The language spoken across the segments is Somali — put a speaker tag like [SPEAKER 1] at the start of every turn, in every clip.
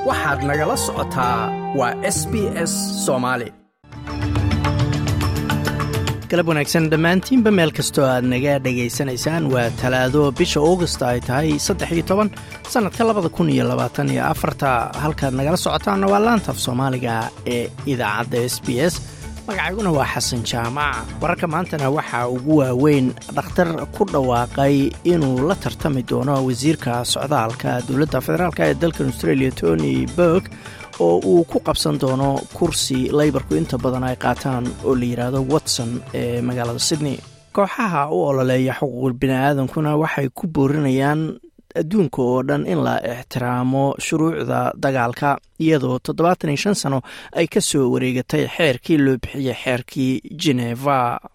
[SPEAKER 1] waxaad nagala socotaa waa SBS Soomaali. galab wanaagsan dhammaantiinba meel kastoo aad naga dhegaysanaysaan. waa talaado bisha August ay tahay 13 sanadka 2024. halkaad nagala socotaana waa laanta af Soomaaliga ee idaacadda SBS. magacayguna waa xasan jaamac. wararka maantana waxaa ugu waaweyn dhakhtar ku dhawaaqay inuu la tartami doono wasiirka socdaalka dowladda federaalka ee dalka Australia Tony Burke oo uu ku qabsan doono kursi Labourku inta badan ay qaataan oo la yiraahdo Watson ee magaalada Sydney. kooxaha u ololeeya xuquuqul bini'aadankuna waxay ku boorinayaan adduunka oo dhan in la ixtiraamo shuruucda dagaalka, iyadoo 75 sano ay ka soo wareegatay xeerkii loo bixiyay xeerkii Geneva.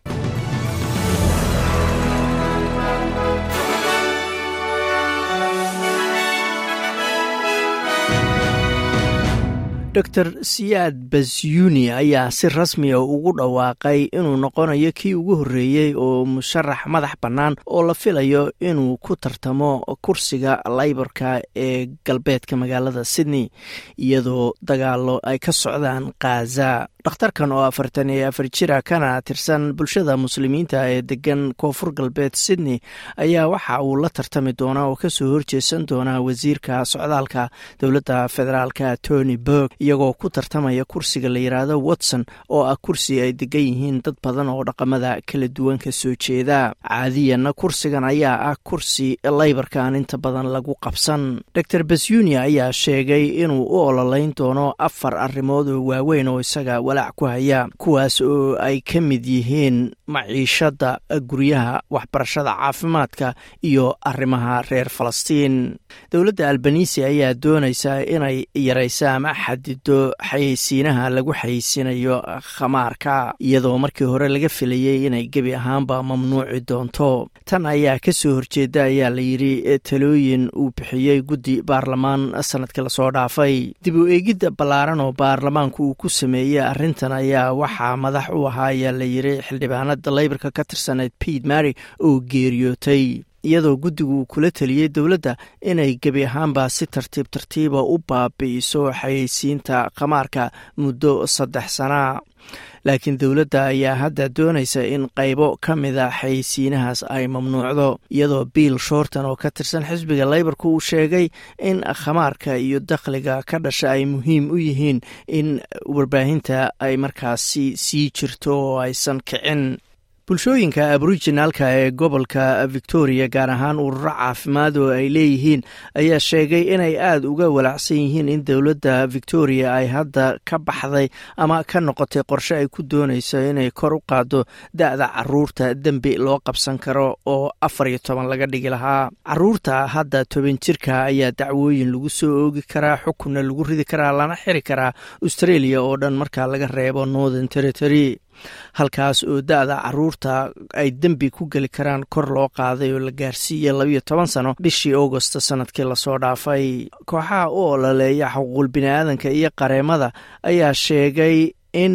[SPEAKER 1] Dr. Siyaad Basyuni ayaa si rasmi ah ugu dhawaaqay inuu noqonayo kii ugu horreeyay oo musharax madax bannaan oo la filayo inuu ku tartamo kursiga Labourka ee galbeedka magaalada Sydney, iyadoo dagaallo ay ka socdaan Gaza. dhakhtarkan oo 44 jira kana tirsan bulshada muslimiinta ee degan koonfur galbeed Sydney ayaa waxa uu la tartami doonaa oo ka soo horjeesan doona wasiirka socdaalka dowladda federaalka Tony Burke, iyagoo ku tartamaya kursiga la yiraahdo Watson oo ah kursi ay degan yihiin dad badan oo dhaqamada kala duwan ka soo jeeda. caadiyan kursigan ayaa ah kursi Labourka aan inta badan lagu qabsan. Dr. Basyuni ayaa sheegay inuu u ololeyn doono 4 arrimood oo waaweyn oo isaga ku haya, kuwaas oo ay ka mid yihiin maciishada, guryaha, waxbarashada, caafimaadka iyo arrimaha reer Falastiin. dowladda Albanese ayaa doonaysa inay yareyso ama xadido xayeysiinaha lagu xayeysiinayo khamaarka, iyadoo markii hore laga filayay inay gebi ahaanba mamnuuci doonto. tan ayaa ka soo horjeeda ayaa la yidhi talooyin uu bixiyey guddi baarlamaan sanadkii lasoo dhaafay. dib u eegidda ballaaran oo baarlamaanku uu ku sameeyey arrintan ayaa waxaa madax u ahaa ayaa la yidhi xildhibaanada Labourka ka tirsaneyd Pete Mary oo geeriyootay, iyadoo guddigu uu kula taliyey dowladda inay gebi ahaanba si tartiiba u baabi'iso xayeysiinta khamaarka muddo 3 sana. laakiin dowladda ayaa hadda doonaysa in qaybo ka mida xayeysiinahaas ay mamnuucdo, iyadoo Bill Shorten oo ka tirsan xisbiga Labourka uu sheegay in khamaarka iyo dakhliga ka dhasha ay muhiim u yihiin in warbaahinta ay markaasi sii jirto oo aysan kicin. bulshooyinka aboriginalka ee gobolka Victoria, gaar ahaan ururo caafimaad oo ay leeyihiin, ayaa sheegay inay aad uga walacsan yihiin in dowladda Victoria ay hadda ka baxday ama ka noqotay qorshe ay ku doonayso inay kor u qaado da'da caruurta dembi loo qabsan karo oo 14 laga dhigi lahaa. caruurta hadda 10 jirka ayaa dacwooyin lagu soo oogi karaa, xukunna lagu ridi karaa, lana xiri karaa Australia oo dhan marka laga reebo Northern Territory, halkaas oo da'da caruurta ay dembi ku geli karaan kor loo qaaday oo la gaarsiiyey 12 sano bishii August sanadkii lasoo dhaafay. kooxaha u ololeeya xuquuqul bini'aadanka iyo qareemada ayaa sheegay in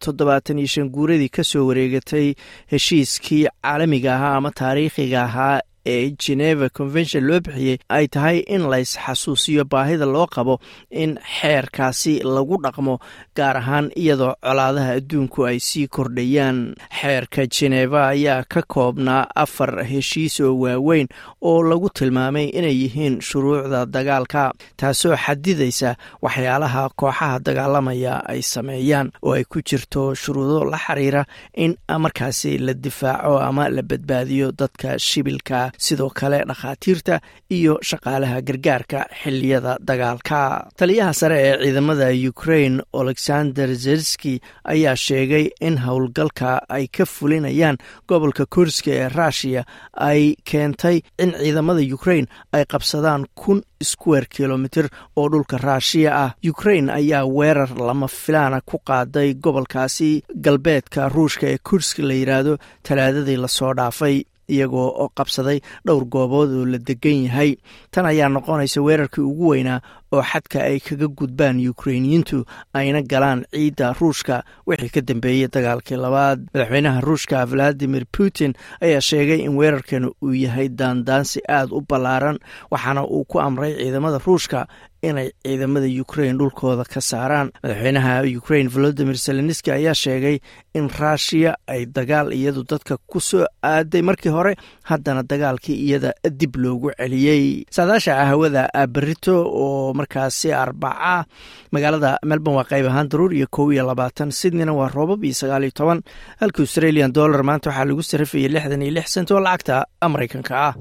[SPEAKER 1] 75 guuradii ka soo wareegatay heshiiskii caalamiga ahaa ama taariikhiga ahaa ee Geneva Convention loo bixiyey ay tahay in la isxasuusiyo baahida loo qabo in xeerkaasi lagu dhaqmo, gaar ahaan iyadoo colaadaha adduunku ay sii kordhayaan. xeerka Geneva ayaa ka koobnaa 4 heshiis oo waaweyn oo lagu tilmaamay inay yihiin shuruucda dagaalka, taasoo xadidaysa waxyaalaha kooxaha dagaalamaya ay sameeyaan, oo ay ku jirto shuruudo la xiriira in markaasi la difaaco ama la badbaadiyo dadka shibilka, sidoo kale dhakhaatiirta iyo shaqaalaha gargaarka xilliyada dagaalka. taliyaha sare ee ciidamada Ukraine Oleksandr Zelsky ayaa sheegay in howlgalka ay ka fulinayaan gobolka Kursk ee Russia ay keentay in ciidamada Ukraine ay qabsadaan 1,000 square kilometer oo dhulka Russia ah. Ukraine ayaa weerar lama filaana ku qaaday gobolkaasi galbeedka Ruushka ee Kursk la yiraahdo talaadadii lasoo dhaafay, iyagoo oo qabsaday dhowr goobood oo la degan yahay. tan ayaa noqonaysa weerarkii ugu weynaa oo xadka ay kaga gudbaan Ukrainiyiintu ayna galaan ciidda Ruushka wixii ka dambeeyay dagaalkii labaad. Madaxweynaha Ruushka Vladimir Putin ayaa sheegay in weerarkan uu yahay daandaansi aad u ballaaran, waxaana uu ku amray ciidamada Ruushka inay ciidamada Ukraine dhulkooda ka saaraan. Madaxweynaha Ukraine Volodymyr Zelensky ayaa sheegay in Russia ay dagaal iyadu dadka ku soo aaday markii hore, haddana dagaalkii iyada dib loogu celiyey. saadaasha hawada berito oo markaasi Arbaca magaalada Melbourne waa qayb ahaan daruur iyo 22, Sydneyna waa roobab iyo 19, halka Australian dollar maanta waxaa lagu sarifayay 66 sent oo lacagta Mareykanka ah.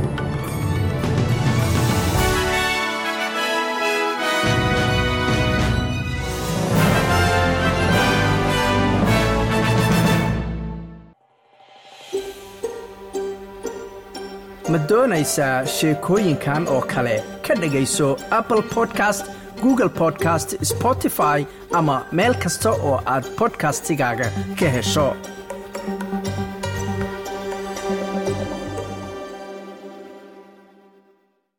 [SPEAKER 1] ma doonaysaa sheekooyinkan oo kale ka dhegayso Apple Podcast, Google Podcast, Spotify ama meel kasta oo aad podcastigaaga ka hesho.